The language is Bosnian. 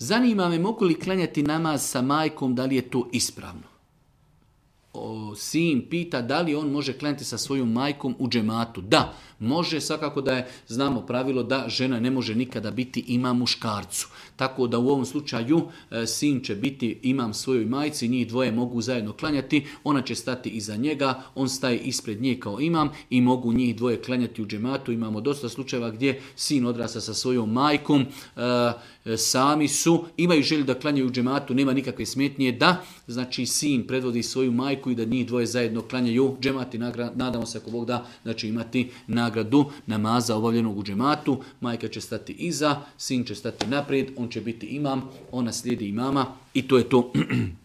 Zanima me, mogu li klanjati namaz sa majkom, da li je to ispravno? Sin pita da li on može klanjati sa svojom majkom u džematu. Da, može, svakako da je, znamo pravilo da žena ne može nikada biti imam muškarcu. Tako da u ovom slučaju sin će biti imam svojoj majci, njih dvoje mogu zajedno klanjati, ona će stati iza njega, on staje ispred nje kao imam i mogu njih dvoje klanjati u džematu. Imamo dosta slučajeva gdje sin odrasta sa svojom majkom, sami su, imaju želju da klanjaju u džematu, nema nikakve smetnje da, znači sin predvodi svoju majku i da njih dvoje zajedno klanjaju džemat i nadamo se ako Bog da, da će imati nagradu namaza obavljenog u džematu. Majka će stati iza, sin će stati naprijed, on će biti imam, ona slijedi imama i to je to.